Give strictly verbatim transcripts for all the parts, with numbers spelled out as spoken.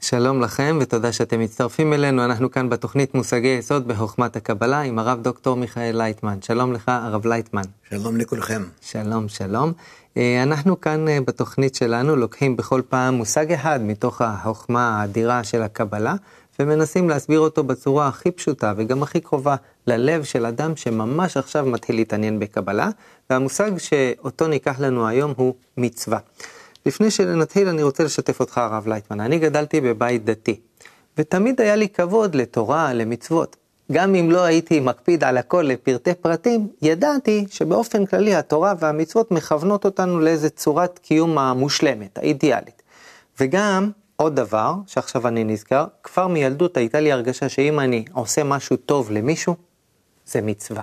שלום לכם ותודה שאתם מצטרפים אלינו. אנחנו כאן בתוכנית מושגי יסוד בחוכמת הקבלה עם הרב דוקטור מיכאל לייטמן. שלום לך הרב לייטמן. שלום לכולכם. שלום שלום. אנחנו כאן בתוכנית שלנו לוקחים בכל פעם מושג אחד מתוך החוכמה האדירה של הקבלה ומנסים להסביר אותו בצורה הכי פשוטה וגם הכי קרובה ללב של אדם שממש עכשיו מתחיל להתעניין בקבלה, והמושג שאותו ניקח לנו היום הוא מצווה. לפני שנתחיל אני רוצה לשתף אותך הרב לייטמן. אני גדלתי בבית דתי, ותמיד היה לי כבוד לתורה, למצוות. גם אם לא הייתי מקפיד על הכל לפרטי פרטים, ידעתי שבאופן כללי התורה והמצוות מכוונות אותנו לאיזו צורת קיום המושלמת, האידיאלית. וגם עוד דבר שעכשיו אני נזכר, כבר מילדות הייתה לי הרגשה שאם אני עושה משהו טוב למישהו, זה מצווה.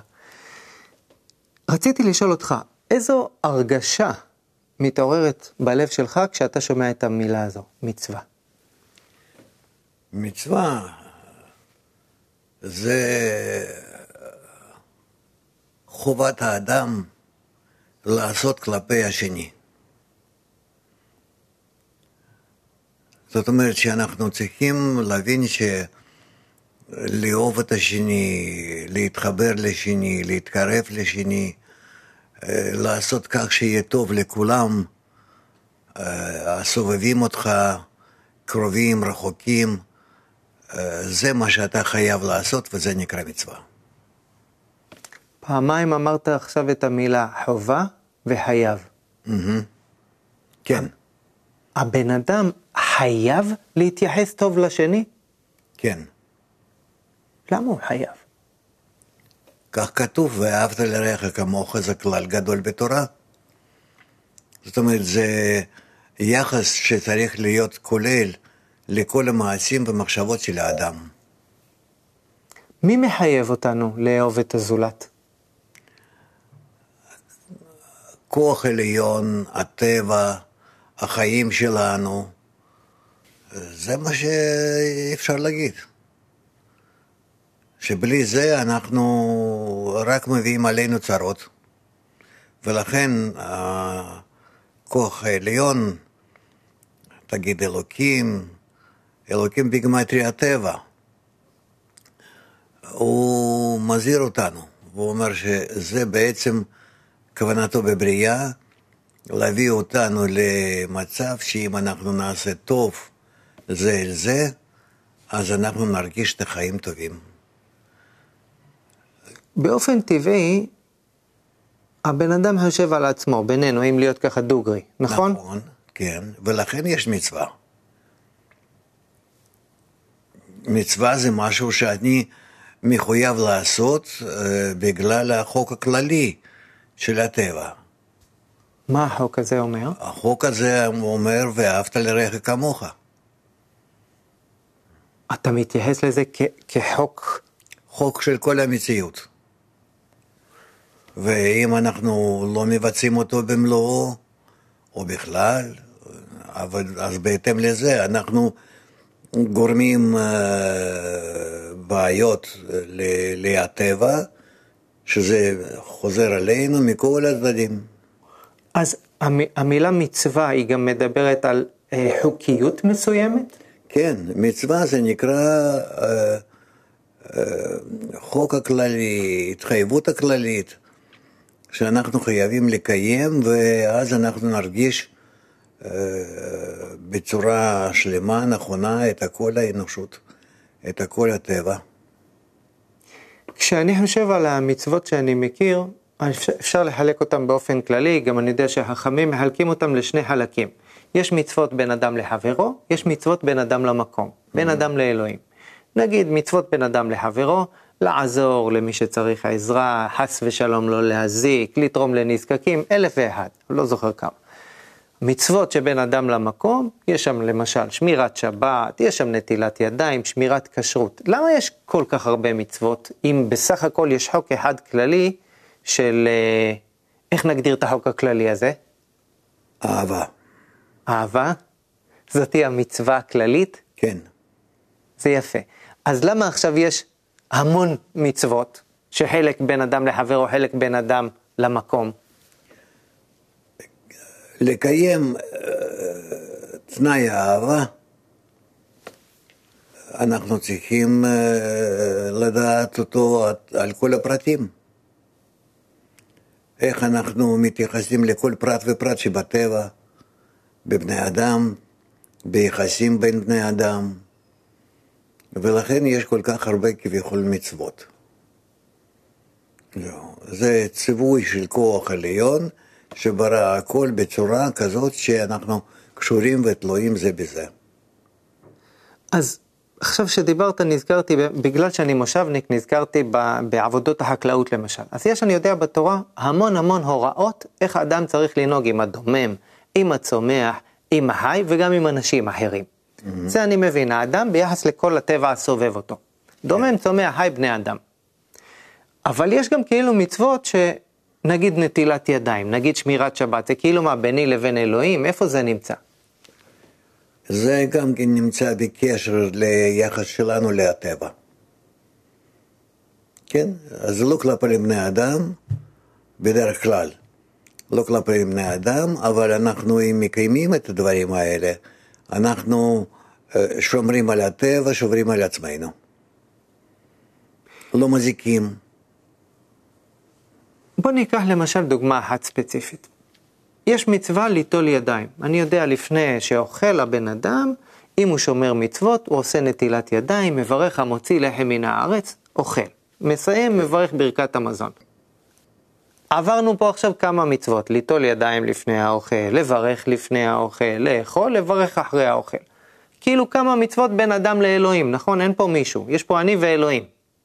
רציתי לשאול אותך, איזו הרגשה מתעוררת בלב שלך כשאתה שומע את המילה הזו, מצווה? מצווה זה חובת האדם לעשות כלפי השני. זאת אומרת שאנחנו צריכים להבין שלאהוב את השני, להתחבר לשני, להתקרב לשני, לעשות כך שיהיה טוב לכולם, הסובבים אותך, קרובים, רחוקים, זה מה שאתה חייב לעשות וזה נקרא מצווה. פעמיים אמרת עכשיו את המילה חובה וחייב. Mm-hmm. כן. הבן אדם חייב להתייחס טוב לשני? כן. למה הוא חייב? כך כתוב, ואהבת לרעך כמוך, זה כלל גדול בתורה. זאת אומרת, זה יחס שצריך להיות כולל לכל המעשים ומחשבות של האדם. מי מחייב אותנו לאהוב את הזולת? כוח עליון, הטבע, החיים שלנו, זה מה שאפשר להגיד. שבלי זה אנחנו רק מביאים עלינו צרות, ולכן הכוח העליון, תגיד אלוקים, אלוקים בגמטריה הטבע, הוא מזהיר אותנו, והוא אומר שזה בעצם כוונתו בבריאה, להביא אותנו למצב שאם אנחנו נעשה טוב זה אל זה, אז אנחנו נרגיש את החיים טובים. באופן טבעי, הבן אדם חושב על עצמו, בינינו, אם להיות ככה דוגרי, נכון? נכון, כן, ולכן יש מצווה. מצווה זה משהו שאני מחויב לעשות uh, בגלל החוק הכללי של הטבע. מה החוק הזה אומר? החוק הזה אומר, ואהבת לרעך כמוך. אתה מתייחס לזה כ- כחוק? חוק של כל המציאות. ואם אנחנו לא מבצעים אותו במלואו, או בכלל, אבל, אז בהתאם לזה אנחנו גורמים uh, בעיות לטבע, שזה חוזר עלינו מכל הצדדים. אז המילה מצווה היא גם מדברת על uh, חוקיות מסוימת? כן, מצווה זה נקרא uh, uh, חוק הכללי, התחייבות הכללית, שאנחנו חייבים לקיים, ואז אנחנו נרגיש uh, בצורה שלמה, נכונה, את הכל האנושות, את הכל הטבע. כשאני חושב על המצוות שאני מכיר, אפשר לחלק אותם באופן כללי, גם אני יודע שהחכמים מחלקים אותם לשני חלקים. יש מצוות בין אדם לחברו, יש מצוות בין אדם למקום, בין mm-hmm. אדם לאלוהים. נגיד מצוות בין אדם לחברו, לעזור למי שצריך עזרה, חס ושלום לא להזיק, לתרום לנזקקים, אלף ואחד, לא זוכר כמה. מצוות שבין אדם למקום, יש שם למשל שמירת שבת, יש שם נטילת ידיים, שמירת כשרות. למה יש כל כך הרבה מצוות, אם בסך הכל יש חוק אחד כללי של, איך נגדיר את החוק הכללי הזה? אהבה. אהבה? זאת היא המצווה הכללית? כן. זה יפה. אז למה עכשיו יש המון מצוות, שחלק בין אדם לחבר או חלק בין אדם למקום? לקיים תנאי האהבה אנחנו צריכים לדעת אותו על כל הפרטים. איך אנחנו מתייחסים לכל פרט ופרט שבטבע, בבני אדם, ביחסים בין בני אדם, ולכן יש כל כך הרבה כביכול מצוות. זה ציווי של כוח עליון שברא הכל בצורה כזאת שאנחנו קשורים ותלויים זה בזה. אז עכשיו שדיברת נזכרתי, בגלל שאני מושבניק, נזכרתי בעבודות החקלאות למשל. אז יש, אני יודע בתורה, המון המון הוראות איך האדם צריך לנהוג עם הדומם, עם הצומח, עם החי וגם עם אנשים אחרים. Mm-hmm. זה אני מבין, האדם ביחס לכל הטבע הסובב אותו. דומם, yeah. צומח, חי, בני אדם. אבל יש גם כאילו מצוות שנגיד נטילת ידיים, נגיד שמירת שבת, זה כאילו מה ביני לבין אלוהים, איפה זה נמצא? זה גם כן נמצא בקשר ליחס שלנו לטבע. כן? אז לא כלפי בני אדם, בדרך כלל. לא כלפי בני אדם, אבל אנחנו אם מקיימים את הדברים האלה, אנחנו שומרים על הטבע, שומרים על עצמנו. לא מזיקים. בוא ניקח למשל דוגמה אחת ספציפית. יש מצווה ליטול ידיים. אני יודע לפני שאוכל הבן אדם, אם הוא שומר מצוות, הוא עושה נטילת ידיים, מברך המוציא לחם מן הארץ, אוכל. מסיים, מברך ברכת המזון. עברנו פה עכשיו כמה מצוות, ליטול ידיים לפני האוכל, לברך לפני האוכל, לאכול, לברך אחרי האוכל. כאילו כמה מצוות בין אדם לאלוהים, נכון? אין פה מישהו, יש פה אני ואלוהים.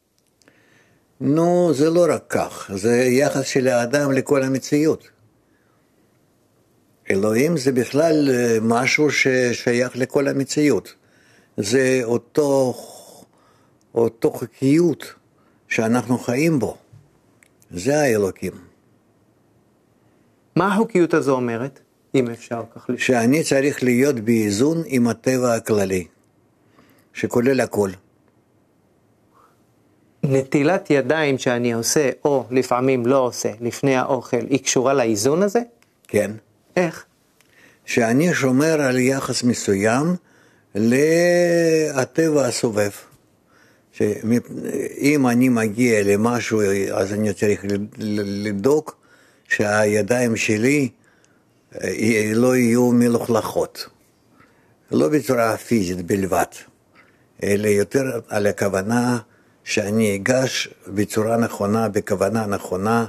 נו, זה לא רק כך, זה יחס של האדם לכל המציאות. אלוהים זה בכלל משהו ששייך לכל המציאות. זה אותו, אותו חוקיות שאנחנו חיים בו. זה האלוקים. מה החוקיות הזו אומרת, אם אפשר כך לשאול? שאני צריך להיות באיזון עם הטבע הכללי, שכולל הכל. נטילת ידיים שאני עושה, או לפעמים לא עושה, לפני האוכל, היא קשורה לאיזון הזה? כן. איך? שאני שומר על יחס מסוים לטבע הסובב. שאם אני מגיע למשהו, אז אני צריך לדאוג שהידיים שלי לא יהיו מלוכלכות. לא בצורה פיזית בלבד, אלא יותר על הכוונה שאני אגש בצורה נכונה, בכוונה נכונה,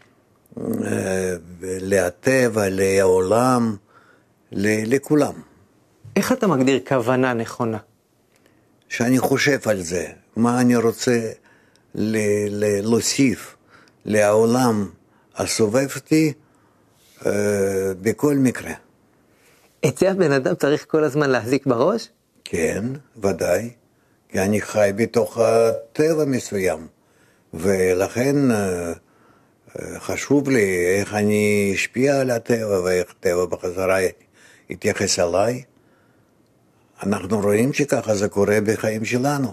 לטבע, לעולם, לכולם. איך אתה מגדיר כוונה נכונה? שאני חושב על זה, מה אני רוצה להוסיף לעולם הסובב אותי אה, בכל מקרה. את זה הבן אדם צריך כל הזמן להחזיק בראש? כן, ודאי, כי אני חי בתוך הטבע מסוים, ולכן אה, חשוב לי איך אני אשפיע על הטבע ואיך הטבע בחזרה יתייחס אליי. אנחנו רואים שככה זה קורה בחיים שלנו.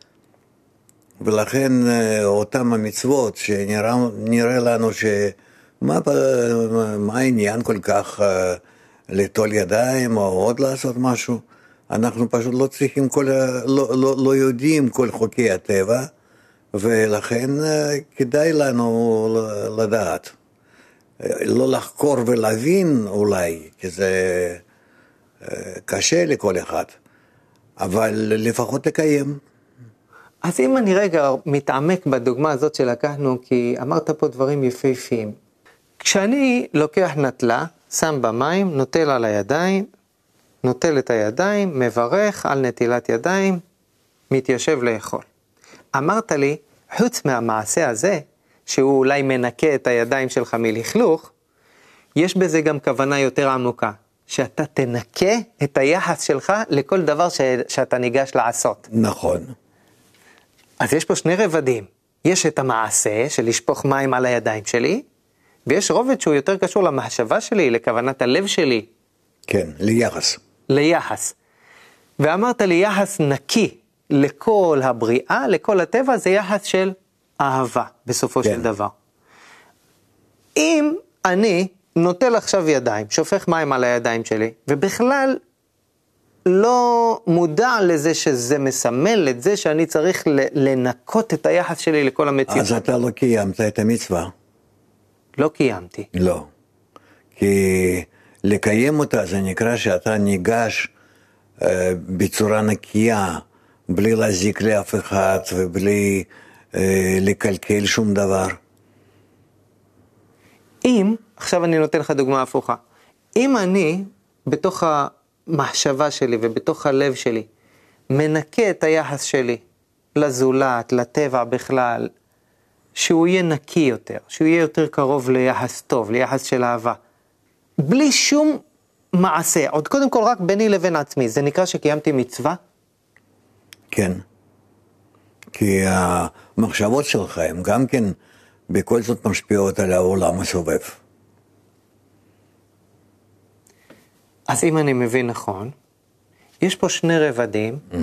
ולכן אותם המצוות שנראה לנו שמה מה העניין כל כך ליטול ידיים או עוד לעשות משהו, אנחנו פשוט לא צריכים, כל, לא, לא, לא יודעים כל חוקי הטבע, ולכן כדאי לנו לדעת. לא לחקור ולהבין אולי, כי זה קשה לכל אחד, אבל לפחות לקיים. אז אם אני רגע מתעמק בדוגמה הזאת שלקחנו, כי אמרת פה דברים יפהפיים. כשאני לוקח נטלה, שם במים, נוטל על הידיים, נוטל את הידיים, מברך על נטילת ידיים, מתיישב לאכול. אמרת לי, חוץ מהמעשה הזה, שהוא אולי מנקה את הידיים שלך מלכלוך, יש בזה גם כוונה יותר עמוקה, שאתה תנקה את היחס שלך לכל דבר ש... שאתה ניגש לעשות. נכון. אז יש פה שני רבדים. יש את המעשה של לשפוך מים על הידיים שלי, ויש רובד שהוא יותר קשור למחשבה שלי, לכוונת הלב שלי. כן, ליחס. ליחס. ואמרת לי יחס נקי לכל הבריאה, לכל הטבע, זה יחס של אהבה, בסופו כן. של דבר. אם אני נוטל עכשיו ידיים, שופך מים על הידיים שלי, ובכלל לא מודע לזה שזה מסמל את זה שאני צריך לנקות את היחס שלי לכל המציאות. אז אתה לא קיימת את המצווה. לא קיימתי. לא. כי לקיים אותה זה נקרא שאתה ניגש אה, בצורה נקייה, בלי להזיק לאף אחד ובלי אה, לקלקל שום דבר. אם, עכשיו אני נותן לך דוגמה הפוכה, אם אני בתוך המחשבה שלי ובתוך הלב שלי מנקה את היחס שלי לזולת, לטבע בכלל, שהוא יהיה נקי יותר, שהוא יהיה יותר קרוב ליחס טוב, ליחס של אהבה, בלי שום מעשה, עוד קודם כל רק ביני לבין עצמי, זה נקרא שקיימתי מצווה? כן. כי המחשבות שלך הם גם כן בכל זאת משפיעות על העולם הסובב. אז אם אני מבין נכון, יש פה שני רבדים, mm-hmm.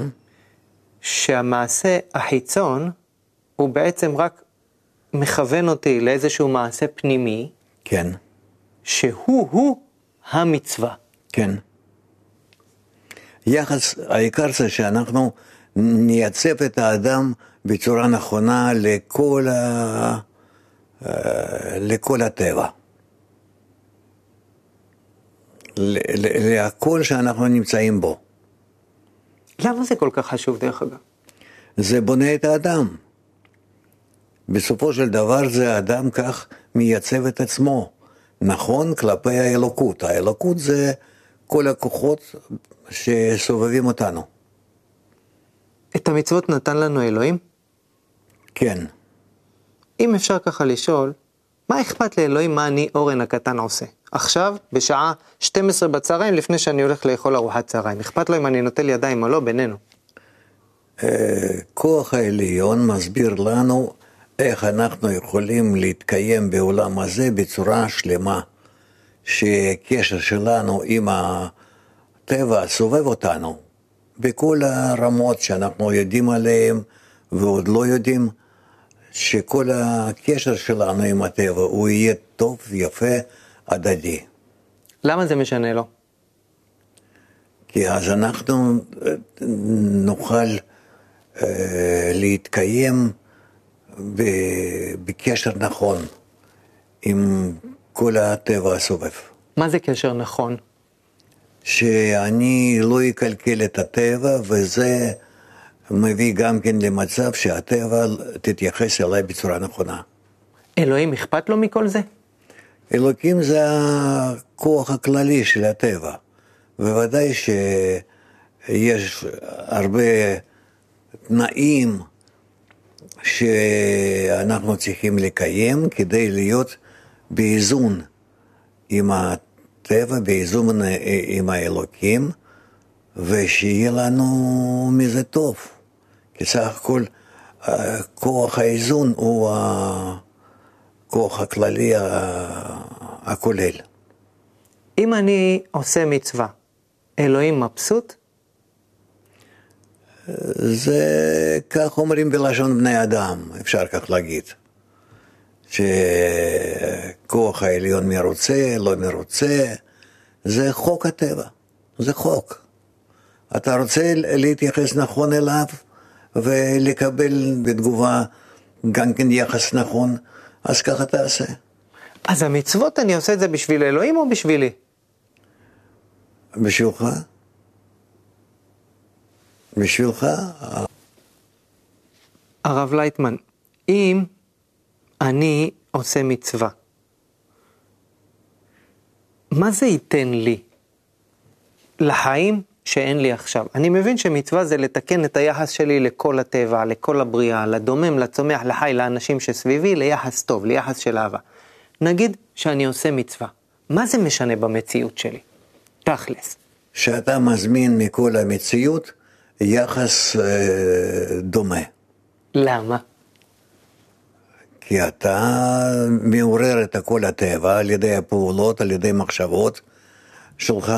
שהמעשה החיצון הוא בעצם רק מכוון אותי לאיזשהו מעשה פנימי, כן. שהוא-הוא המצווה. כן. יחס, העיקר זה שאנחנו נייצב את האדם בצורה נכונה לכל, ה... לכל הטבע. להכל שאנחנו נמצאים בו. למה זה כל כך חשוב דרך אגב? זה בונה את האדם. בסופו של דבר זה האדם כך מייצב את עצמו. נכון כלפי האלוקות. האלוקות זה כל הכוחות שסובבים אותנו. את המצוות נתן לנו אלוהים? כן. אם אפשר ככה לשאול, מה אכפת לאלוהים מה אני אורן הקטן עושה? עכשיו, בשעה שתים עשרה בצהריים, לפני שאני הולך לאכול ארוחת צהריים. אכפת לו אם אני נוטל ידיים או לא, בינינו. כוח העליון מסביר לנו איך אנחנו יכולים להתקיים בעולם הזה בצורה שלמה, שקשר שלנו עם הטבע סובב אותנו, בכל הרמות שאנחנו יודעים עליהם ועוד לא יודעים, שכל הקשר שלנו עם הטבע הוא יהיה טוב, יפה, הדדי. למה זה משנה לו? כי אז אנחנו נוכל אה, להתקיים בקשר נכון עם כל הטבע הסובב. מה זה קשר נכון? שאני לא אקלקל את הטבע, וזה מביא גם כן למצב שהטבע תתייחס אליי בצורה נכונה. אלוהים אכפת לו מכל זה? אלוקים זה הכוח הכללי של הטבע. בוודאי שיש הרבה תנאים שאנחנו צריכים לקיים כדי להיות באיזון עם הטבע, באיזון עם האלוקים, ושיהיה לנו מזה טוב. כי סך הכל כוח האיזון הוא הכוח הכללי הכולל. אם אני עושה מצווה, אלוהים מבסוט? זה כך אומרים בלשון בני אדם, אפשר כך להגיד. שכוח העליון מרוצה, לא מרוצה, זה חוק הטבע, זה חוק. אתה רוצה להתייחס נכון אליו ולקבל בתגובה גם כן יחס נכון, אז ככה תעשה. אז המצוות אני עושה את זה בשביל אלוהים או בשבילי? בשבילך? בשבילך? הרב לייטמן, אם אני עושה מצווה, מה זה ייתן לי? לחיים שאין לי עכשיו. אני מבין שמצווה זה לתקן את היחס שלי לכל הטבע, לכל הבריאה, לדומם, לצומח, לחי, לאנשים שסביבי, ליחס טוב, ליחס של אהבה. נגיד שאני עושה מצווה, מה זה משנה במציאות שלי? תכלס. שאתה מזמין מכל המציאות יחס אה, דומה. למה? כי אתה מעורר את כל הטבע על ידי הפעולות, על ידי מחשבות שלך,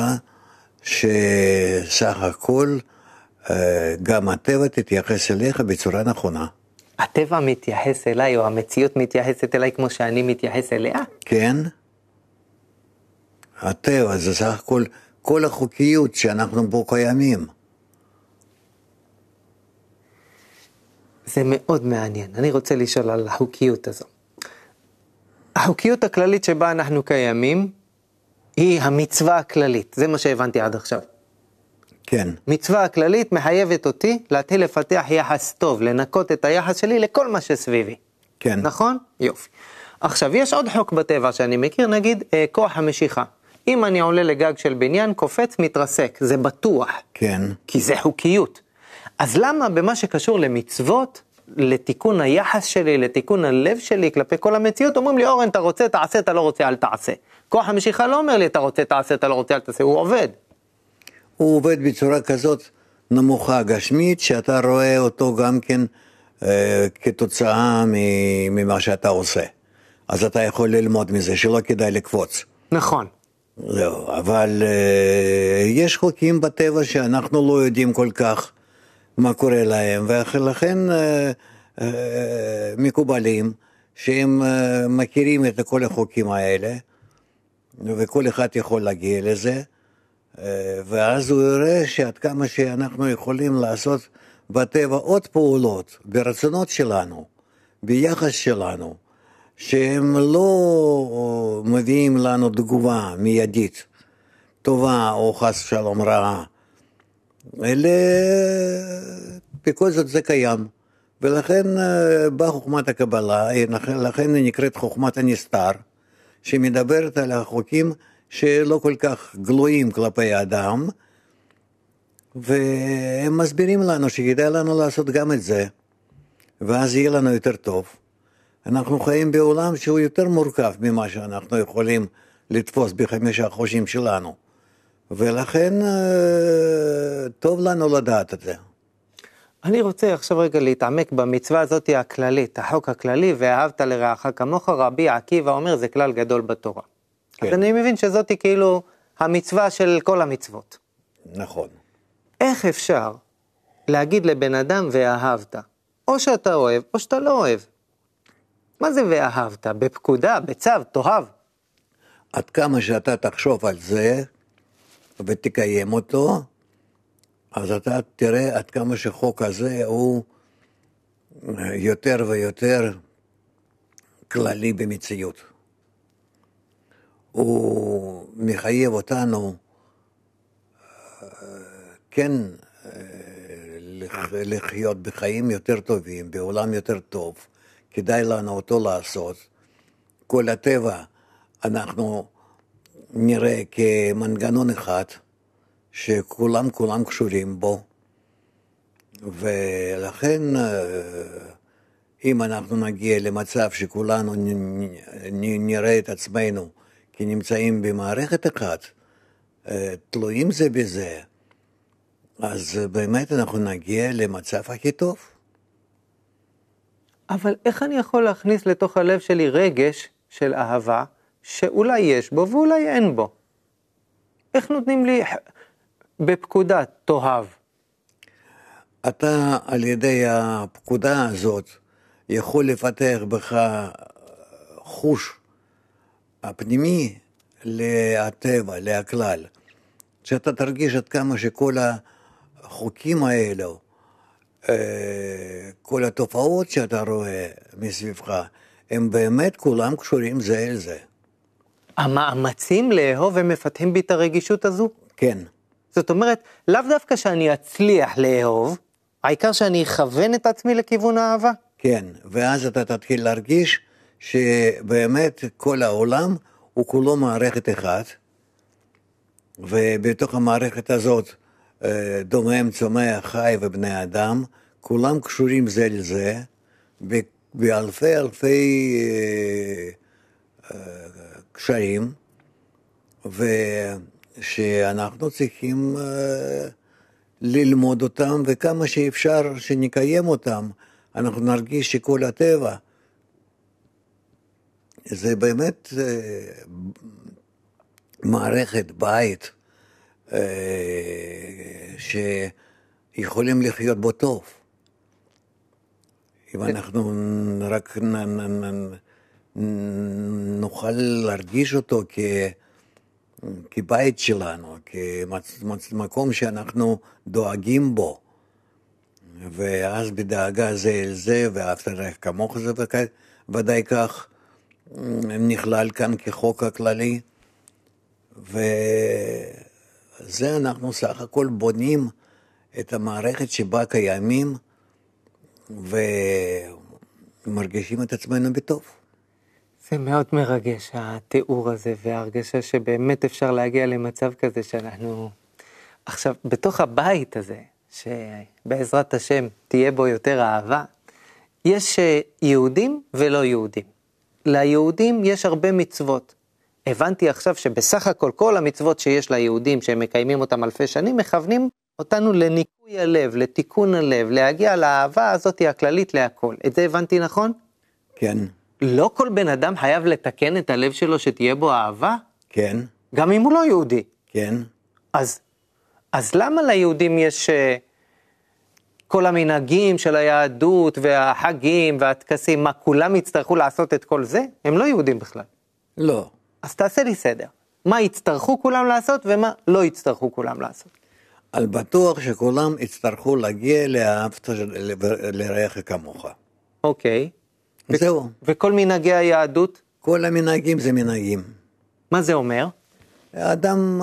שסך הכל אה, גם הטבע תתייחס אליך בצורה נכונה. הטבע מתייחס אליי, או המציאות מתייחסת אליי כמו שאני מתייחס אליה? כן. הטבע זה סך הכל כל החוקיות שאנחנו בו קיימים. זה מאוד מעניין. אני רוצה לשאול על החוקיות הזו. החוקיות הכללית שבה אנחנו קיימים, היא המצווה הכללית. זה מה שהבנתי עד עכשיו. כן. מצווה הכללית מחייבת אותי להתחיל לפתח יחס טוב, לנקות את היחס שלי לכל מה שסביבי. כן. נכון? יופי. עכשיו, יש עוד חוק בטבע שאני מכיר, נגיד, אה, כוח המשיכה. אם אני עולה לגג של בניין, קופץ, מתרסק. זה בטוח. כן. כי זה חוקיות. אז למה במה שקשור למצוות, לתיקון היחס שלי, לתיקון הלב שלי, כלפי כל המציאות, אומרים לי, אורן, אתה רוצה, תעשה, אתה לא רוצה, אל תעשה. כוח המשיכה לא אומר לי, אתה רוצה, תעשה, אתה לא רוצה, אל תעשה, הוא עובד. הוא עובד בצורה כזאת נמוכה, גשמית, שאתה רואה אותו גם כן אה, כתוצאה ממה שאתה עושה. אז אתה יכול ללמוד מזה, שלא כדאי לקפוץ. נכון. זהו, אבל אה, יש חוקים בטבע שאנחנו לא יודעים כל כך מה קורה להם, ולכן אה, אה, מקובלים שהם אה, מכירים את כל החוקים האלה, וכל אחד יכול להגיע לזה, אה, ואז הוא יראה שעד כמה שאנחנו יכולים לעשות בטבע עוד פעולות, ברצונות שלנו, ביחס שלנו, שהם לא מביאים לנו תגובה מיידית, טובה או חס שלום רעה, אלא בכל זאת זה קיים, ולכן באה חוכמת הקבלה, לכן היא נקראת חוכמת הנסתר, שמדברת על החוקים שלא כל כך גלויים כלפי האדם, והם מסבירים לנו שכדאי לנו לעשות גם את זה, ואז יהיה לנו יותר טוב. אנחנו חיים בעולם שהוא יותר מורכב ממה שאנחנו יכולים לתפוס בחמישה החושים שלנו. ולכן טוב לנו לדעת את זה. אני רוצה עכשיו רגע להתעמק במצווה הזאת הכללית, החוק הכללי, ואהבת לרעך כמוך. רבי עקיבא אומר, זה כלל גדול בתורה. כן. אז אני מבין שזאת היא כאילו המצווה של כל המצוות. נכון. איך אפשר להגיד לבן אדם ואהבת? או שאתה אוהב, או שאתה לא אוהב. מה זה ואהבת? בפקודה, בצו, תאהב. עד כמה שאתה תחשוב על זה ותקיים אותו, אז אתה תראה עד כמה שחוק הזה הוא יותר ויותר כללי במציאות. הוא מחייב אותנו כן לחיות בחיים יותר טובים, בעולם יותר טוב. כדאי לנו אותו לעשות. כל הטבע אנחנו נראה כמנגנון אחד, שכולם כולם קשורים בו, ולכן אם אנחנו נגיע למצב שכולנו נראה את עצמנו כנמצאים במערכת אחת, תלויים זה בזה, אז באמת אנחנו נגיע למצב הכי טוב. אבל איך אני יכול להכניס לתוך הלב שלי רגש של אהבה, שאולי יש בו ואולי אין בו? איך נותנים לי בפקודה תאהב? אתה על ידי הפקודה הזאת יכול לפתח בך חוש הפנימי לטבע, לכלל. שאתה תרגיש עד כמה שכל החוקים האלו, כל התופעות שאתה רואה מסביבך, הם באמת כולם קשורים זה אל זה. המאמצים לאהוב הם מפתחים בי את הרגישות הזו? כן. זאת אומרת, לאו דווקא שאני אצליח לאהוב, העיקר שאני אכוון את עצמי לכיוון האהבה? כן, ואז אתה תתחיל להרגיש שבאמת כל העולם הוא כולו מערכת אחת, ובתוך המערכת הזאת דומם, צומח, חי ובני אדם, כולם קשורים זה לזה, באלפי אלפי קשרים, ושאנחנו צריכים ללמוד אותם, וכמה שאפשר שנקיים אותם, אנחנו נרגיש שכל הטבע, זה באמת מערכת, בית, שיכולים לחיות בו טוב. אם אנחנו רק נוכל להרגיש אותו כבית שלנו, כמקום שאנחנו דואגים בו, ואז בדאגה זה אל זה, ואהבת לרעך כמוך זה ודאי כך, נכלל כאן כחוק הכללי, וזה אנחנו סך הכל בונים את המערכת שבה קיימים, ומרגישים את עצמנו בטוב. זה מאוד מרגש, התיאור הזה, וההרגשה שבאמת אפשר להגיע למצב כזה שאנחנו... עכשיו, בתוך הבית הזה, שבעזרת השם תהיה בו יותר אהבה, יש יהודים ולא יהודים. ליהודים יש הרבה מצוות. הבנתי עכשיו שבסך הכל כל המצוות שיש ליהודים, שהם מקיימים אותם אלפי שנים, מכוונים אותנו לניקוי הלב, לתיקון הלב, להגיע לאהבה הזאת הכללית להכל. את זה הבנתי נכון? כן. לא כל בן אדם חייב לתקן את הלב שלו שתהיה בו אהבה? כן. גם אם הוא לא יהודי. כן. אז, אז למה ליהודים יש uh, כל המנהגים של היהדות והחגים והטקסים, מה כולם יצטרכו לעשות את כל זה? הם לא יהודים בכלל. לא. אז תעשה לי סדר. מה יצטרכו כולם לעשות ומה לא יצטרכו כולם לעשות? על בטוח שכולם יצטרכו להגיע לאהבת לרעך כמוך. אוקיי. זהו. וכל מנהגי היהדות? כל המנהגים זה מנהגים. מה זה אומר? האדם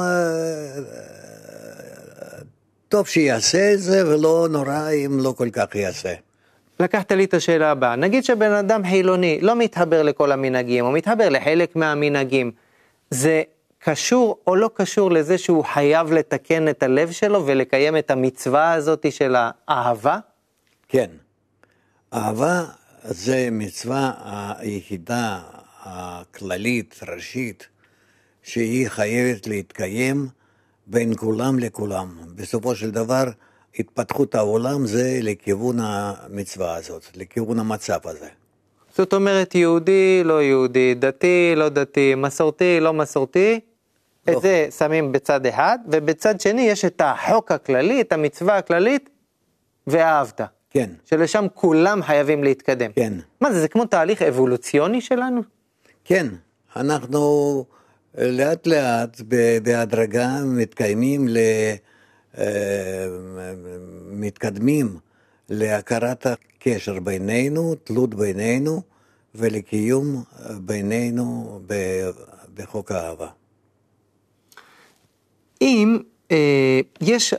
טוב שיעשה את זה, ולא נורא אם לא כל כך יעשה. לקחת לי את השאלה הבאה. נגיד שבן אדם חילוני לא מתחבר לכל המנהגים, או מתחבר לחלק מהמנהגים. זה קשור או לא קשור לזה שהוא חייב לתקן את הלב שלו, ולקיים את המצווה הזאת של האהבה? כן. אהבה זה מצווה היחידה הכללית, ראשית, שהיא חייבת להתקיים בין כולם לכולם. בסופו של דבר, התפתחות העולם זה לכיוון המצווה הזאת, לכיוון המצב הזה. זאת אומרת, יהודי, לא יהודי, דתי, לא דתי, מסורתי, לא מסורתי, לא. את זה שמים בצד אחד, ובצד שני יש את החוק הכללי, את המצווה הכללית, ואהבת. כן. שלשם כולם חייבים להתקדם. כן. מה זה, זה כמו תהליך אבולוציוני שלנו? כן, אנחנו לאט לאט בהדרגה מתקיימים, מתקדמים להכרת הקשר בינינו, תלות בינינו, ולקיום בינינו בחוק האהבה. אם אה, יש...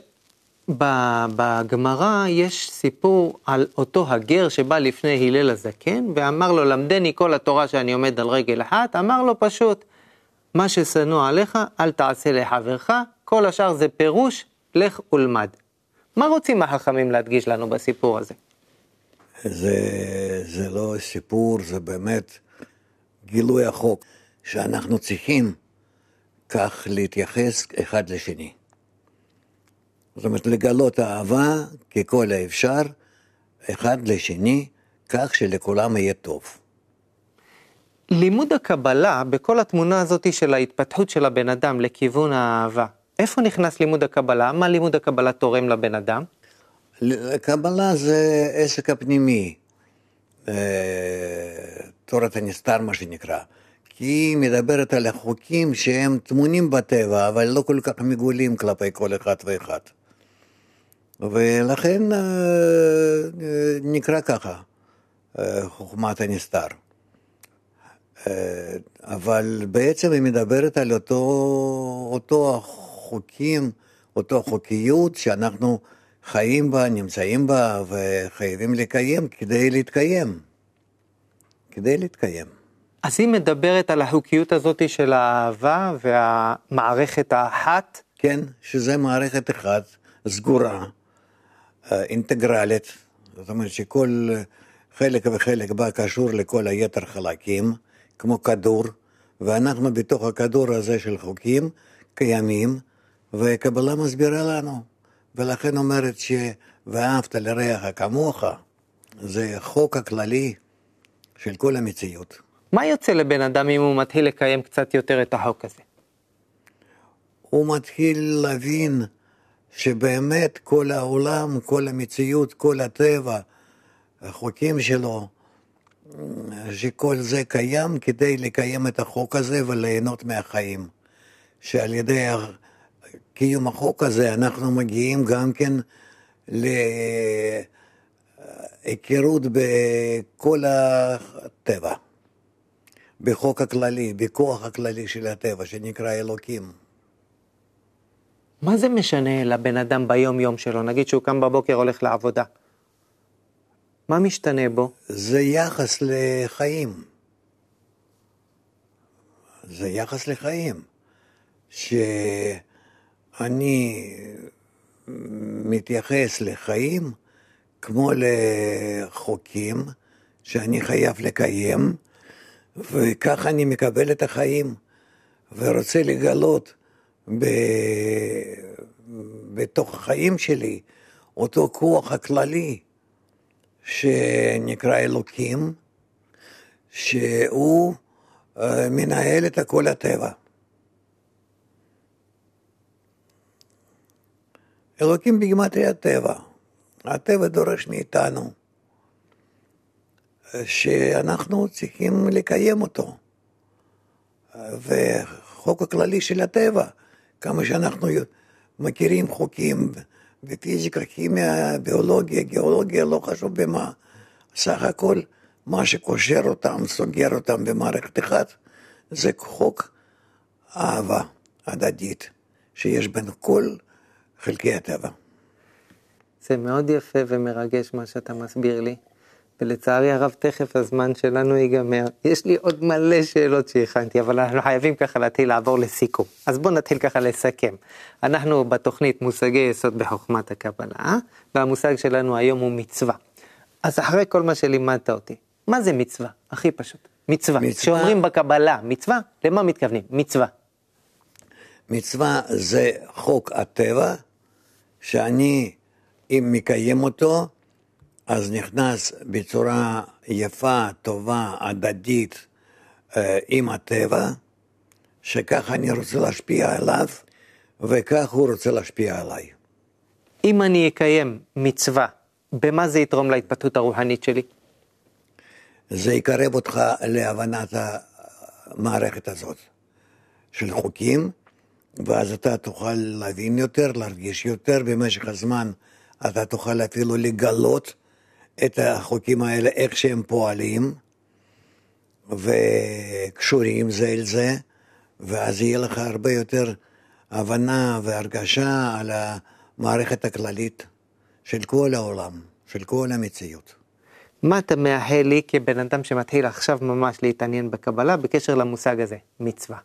בגמרא יש סיפור על אותו הגר שבא לפני הלל הזקן, ואמר לו, למדני כל התורה שאני עומד על רגל אחת, אמר לו פשוט, מה ששנוא עליך, אל תעשה לחברך, כל השאר זה פירוש, לך ולמד. מה רוצים החכמים להדגיש לנו בסיפור הזה? זה, זה לא סיפור, זה באמת גילוי החוק, שאנחנו צריכים כך להתייחס אחד לשני. זאת אומרת, לגלות אהבה ככל האפשר, אחד לשני, כך שלכולם יהיה טוב. לימוד הקבלה, בכל התמונה הזאת של ההתפתחות של הבן אדם לכיוון האהבה, איפה נכנס לימוד הקבלה? מה לימוד הקבלה תורם לבן אדם? הקבלה זה עסק הפנימי, תורת הנסתר מה שנקרא, כי היא מדברת על החוקים שהם תמונים בטבע, אבל לא כל כך מגולים כלפי כל אחד ואחד. ולכן נקרא ככה, חוכמת הנסתר. אבל בעצם היא מדברת על אותו, אותו החוקים, אותו חוקיות שאנחנו חיים בה, נמצאים בה, וחייבים לקיים כדי להתקיים. כדי להתקיים. אז היא מדברת על החוקיות הזאת של האהבה והמערכת האחת? כן, שזה מערכת אחת, סגורה, אינטגרלית, זאת אומרת שכל חלק וחלק בה קשור לכל היתר חלקים, כמו כדור, ואנחנו בתוך הכדור הזה של חוקים קיימים, וקבלה מסבירה לנו, ולכן אומרת שוואהבת לרעך כמוך, זה חוק הכללי של כל המציאות. מה יוצא לבן אדם אם הוא מתחיל לקיים קצת יותר את החוק הזה? הוא מתחיל להבין שבאמת כל העולם, כל המציאות, כל הטבע, החוקים שלו, שכל זה קיים כדי לקיים את החוק הזה וליהנות מהחיים. שעל ידי קיום החוק הזה אנחנו מגיעים גם כן להיכרות בכל הטבע, בחוק הכללי, בכוח הכללי של הטבע שנקרא אלוקים. מה זה משנה לבן אדם ביום יום שלו? נגיד שהוא קם בבוקר הולך לעבודה. מה משתנה בו? זה יחס לחיים. זה יחס לחיים. שאני מתייחס לחיים כמו לחוקים שאני חייב לקיים, וכך אני מקבל את החיים, ורוצה לגלות ב... בתוך החיים שלי אותו כוח הכללי שנקרא אלוקים, שהוא מנהל את כל הטבע. אלוקים בגימטריה הטבע. הטבע דורש מאיתנו שאנחנו צריכים לקיים אותו. וחוק הכללי של הטבע, כמה שאנחנו מכירים חוקים בפיזיקה, כימיה, ביולוגיה, גיאולוגיה, לא חשוב במה, סך הכל מה שקושר אותם, סוגר אותם במערכת אחת, זה חוק אהבה הדדית שיש בין כל חלקי הטבע. זה מאוד יפה ומרגש מה שאתה מסביר לי, ולצערי הרב תכף הזמן שלנו ייגמר. יש לי עוד מלא שאלות שהכנתי, אבל אנחנו חייבים ככה להתחיל לעבור לסיכום. אז בואו נתחיל ככה לסכם. אנחנו בתוכנית מושגי יסוד בחוכמת הקבלה, והמושג שלנו היום הוא מצווה. אז אחרי כל מה שלימדת אותי, מה זה מצווה? הכי פשוט. מצווה. מצווה. שאומרים בקבלה, מצווה, למה מתכוונים? מצווה. מצווה זה חוק הטבע, שאני, אם מקיים אותו, אז נכנס בצורה יפה, טובה, הדדית, עם הטבע, שכך אני רוצה להשפיע עליו, וכך הוא רוצה להשפיע עליי. אם אני אקיים מצווה, במה זה יתרום להתפתחות הרוחנית שלי? זה יקרב אותך להבנת המערכת הזאת של חוקים, ואז אתה תוכל להבין יותר, להרגיש יותר במשך הזמן, אתה תוכל אפילו לגלות את החוקים האלה, איך שהם פועלים, וקשורים זה אל זה, ואז יהיה לך הרבה יותר הבנה והרגשה על המערכת הכללית של כל העולם, של כל המציאות. מה אתה מאחל לי כבן אדם שמתחיל עכשיו ממש להתעניין בקבלה, בקשר למושג הזה, מצווה?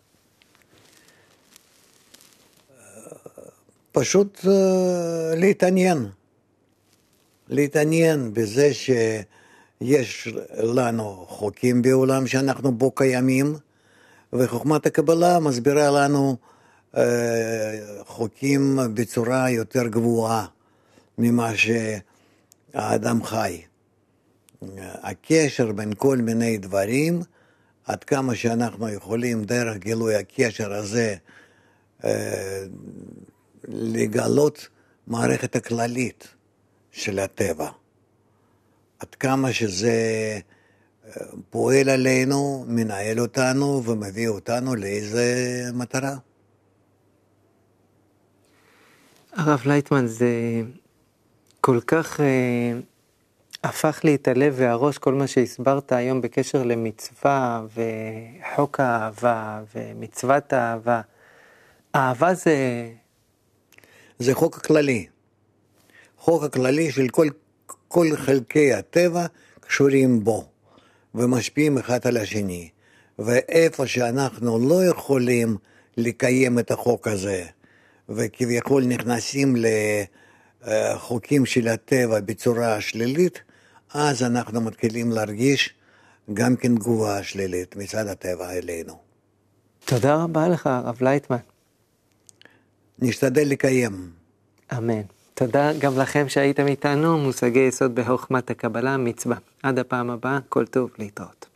פשוט uh, להתעניין. להתעניין בזה שיש לנו חוקים בעולם שאנחנו בו קיימים, וחוכמת הקבלה מסבירה לנו uh, חוקים בצורה יותר גבוהה ממה שהאדם חי. הקשר בין כל מיני דברים, עד כמה שאנחנו יכולים דרך גילוי הקשר הזה uh, לגלות מערכת הכללית של הטבע. עד כמה שזה פועל עלינו, מנהל אותנו ומביא אותנו לאיזה מטרה. הרב לייטמן, זה כל כך אה, הפך לי את הלב והראש, כל מה שהסברת היום בקשר למצווה וחוק האהבה ומצוות האהבה. אהבה זה... זה חוק הכללי. חוק הכללי של כל, כל חלקי הטבע קשורים בו, ומשפיעים אחד על השני. ואיפה שאנחנו לא יכולים לקיים את החוק הזה, וכביכול נכנסים לחוקים של הטבע בצורה שלילית, אז אנחנו מתחילים להרגיש גם כן תגובה שלילית מצד הטבע אלינו. תודה רבה לך, הרב לייטמן. נשתדל לקיים. אמן. תודה גם לכם שהייתם איתנו, מושגי יסוד בחוכמת הקבלה, מצווה. עד הפעם הבאה, כל טוב, להתראות.